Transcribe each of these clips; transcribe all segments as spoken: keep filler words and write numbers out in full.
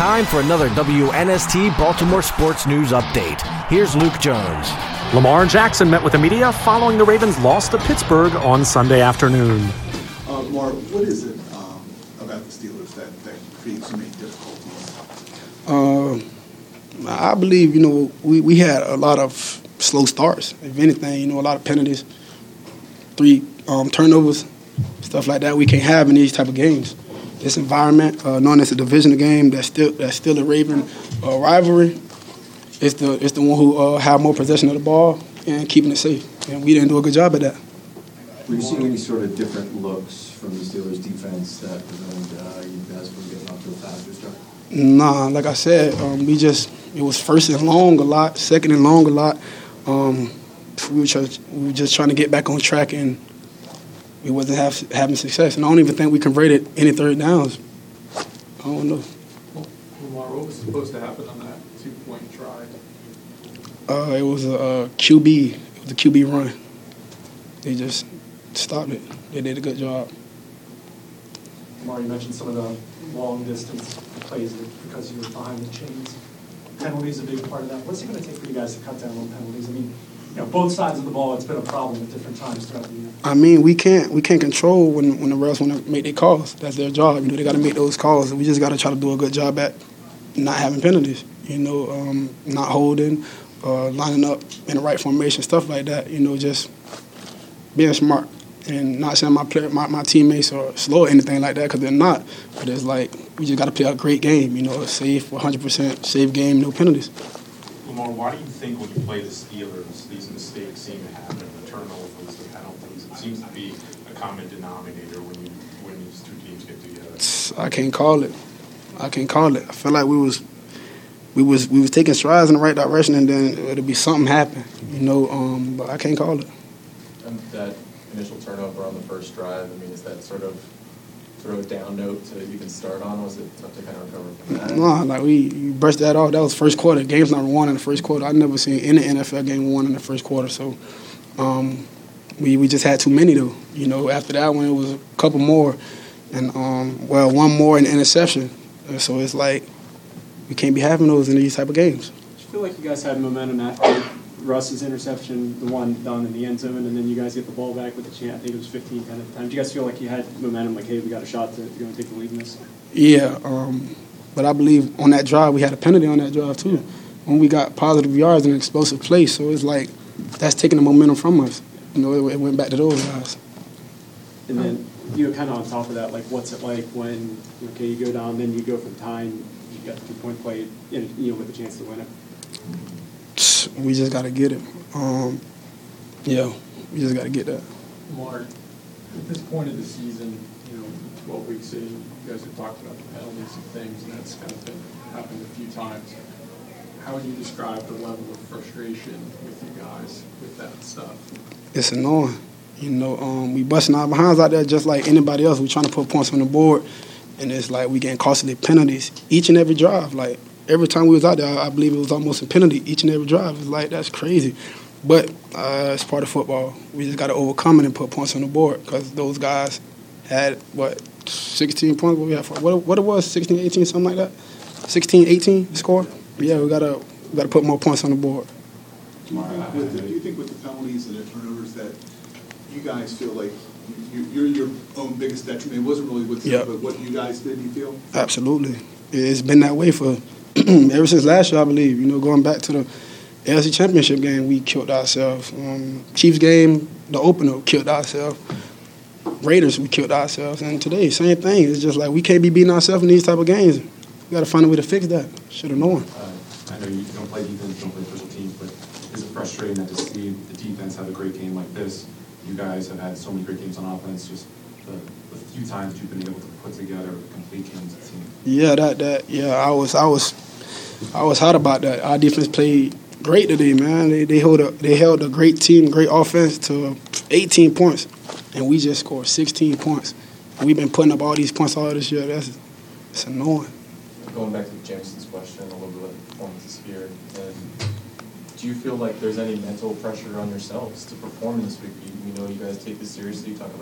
time for another W N S T Baltimore Sports News Update. Here's Luke Jones. Lamar Jackson met with the media following the Ravens' loss to Pittsburgh on Sunday afternoon. Uh, Lamar, what is it um, about the Steelers that, that creates so many difficulties? Uh, I believe, you know, we, we had a lot of slow starts. If anything, you know, a lot of penalties, three um, turnovers, stuff like that we can't have in these type of games. This environment, uh, knowing it's a divisional game, that's still that's still a Raven uh, rivalry. It's the it's the one who uh, have more possession of the ball and keeping it safe, and we didn't do a good job at that. Were you seeing any sort of different looks from the Steelers defense that prevented uh, you guys from getting off to a faster start? Nah, like I said, um, we just it was first and long a lot, second and long a lot. Um, we were just we were just trying to get back on track, and we wasn't have, having success. And I don't even think we converted any third downs. I don't know. Well, Lamar, what was supposed to happen on that two-point try? Uh, it was a, a Q B. It was a Q B run. They just stopped it. They did a good job. Lamar, you mentioned some of the long-distance plays because you were behind the chains. Penalties a big part of that. What's it going to take for you guys to cut down on penalties? I mean, you know, both sides of the ball, it's been a problem at different times throughout the year. I mean, we can't we can't control when, when the refs want to make their calls. That's their job. You know, they got to make those calls. And we just got to try to do a good job at not having penalties. You know, um, not holding, uh, lining up in the right formation, stuff like that. You know, just being smart and not saying my player, my, my teammates are slow or anything like that, because they're not. But it's like we just got to play a great game. You know, a safe, one hundred percent safe game, no penalties. Lamar, why do you think when you play the Steelers, these mistakes seem to happen, the turnovers, the penalties? It seems to be a common denominator when you when these two teams get together. I can't call it. I can't call it. I feel like we was we was we was taking strides in the right direction, and then it'll be something happen, you know. Um, but I can't call it. And that initial turnover on the first drive, I mean, is that sort of throw a down note to even start on? Was it tough to kind of recover from that? No, like we you brushed that off. That was first quarter. Game's not won in the first quarter. I never seen any N F L game won in the first quarter. So um, we we just had too many though. You know, after that one it was a couple more, and um, well one more in interception. And so it's like we can't be having those in these type of games. Do you feel like you guys had momentum after Russ's interception, the one down in the end zone, and then you guys get the ball back with the chance? I think it was fifteen ten at the time. Do you guys feel like you had momentum, like, hey, we got a shot to go and take the lead in this? Yeah, um, but I believe on that drive we had a penalty on that drive too. When we got positive yards and an explosive play, so it's like that's taking the momentum from us. You know, it, it went back to those guys. And then you know, kind of on top of that, like, what's it like when okay you go down, then you go from tying, you got the two point play, and you know with a chance to win it. We just got to get it. Um, yeah, we just got to get that. Mark, at this point of the season, you know, twelve weeks in, you guys have talked about the penalties and things, and that's kind of been happened a few times. How would you describe the level of frustration with you guys with that stuff? It's annoying. You know, um, we busting our behinds out there just like anybody else. We trying to put points on the board, and it's like we getting costly penalties each and every drive. Like, every time we was out there, I believe it was almost a penalty each and every drive. It's like, that's crazy. But uh, it's part of football. We just got to overcome it and put points on the board, because those guys had, what, sixteen points? What we had for, what, what it was, sixteen, eighteen, something like that? sixteen, eighteen score? Yeah, we got to we got to put more points on the board. Do you think with the, do you think with the penalties and the turnovers that you guys feel like you, you're your own biggest detriment? It wasn't really with yep. but what you guys did, you feel? Absolutely. It's been that way for ever since last year, I believe. You know, going back to the A F C Championship game, we killed ourselves. Um, Chiefs game, the opener, we killed ourselves. Raiders, we killed ourselves. And today, same thing. It's just like we can't be beating ourselves in these type of games. We got to find a way to fix that. Should have known. Uh, I know you don't play defense, you don't play special teams, but is it frustrating that to see the defense have a great game like this? You guys have had so many great games on offense. Just the, the few times you've been able to put together complete games, it seems. Yeah, that that yeah, I was I was I was hot about that. Our defense played great today, man. They they held a they held a great team, great offense to eighteen points, and we just scored sixteen points. And we've been putting up all these points all this year. That's it's annoying. Going back to Jameson's question a little bit of performance here, and do you feel like there's any mental pressure on yourselves to perform this week? You, you know, you guys take this seriously. You talk about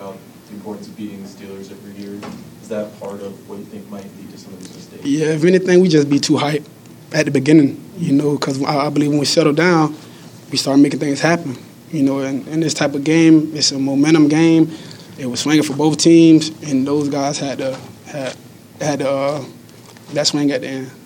the importance of beating the Steelers every year. Is that part of what you think might lead to some of these mistakes? Yeah, if anything, we just be too hyped at the beginning, you know, because I, I believe when we settle down, we start making things happen. You know, and in this type of game, it's a momentum game. It was swinging for both teams, and those guys had to had had to, uh, that swing at the end.